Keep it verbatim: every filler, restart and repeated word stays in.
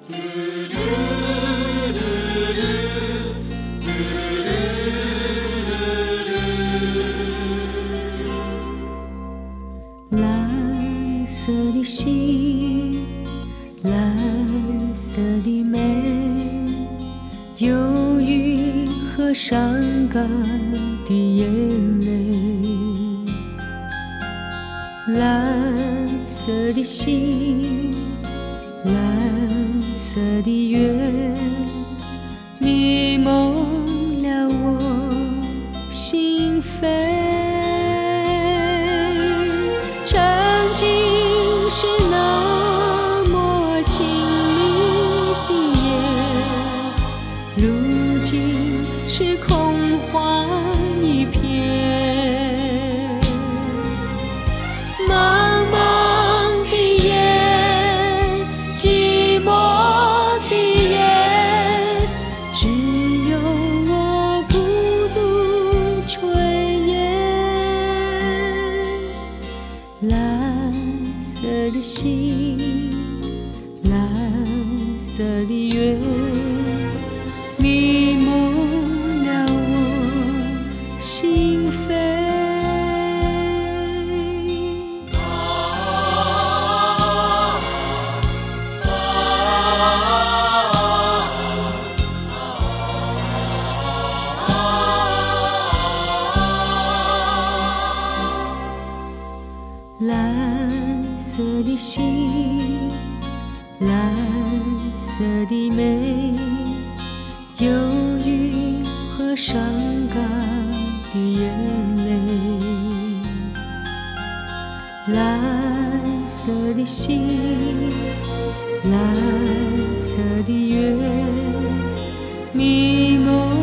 蓝色的心，蓝色的眉，忧郁和伤感的眼泪。蓝色的心，蓝色的月，迷蒙了我心扉。曾经是那么亲密的夜，如今是空花一片。茫茫的夜，寂寞的夜，只有我孤独炊烟。蓝色的心，蓝色的月，迷蒙了我心扉。蓝色的心，蓝色的眉，忧郁和伤感的眼泪。蓝色的心，蓝色的月，迷蒙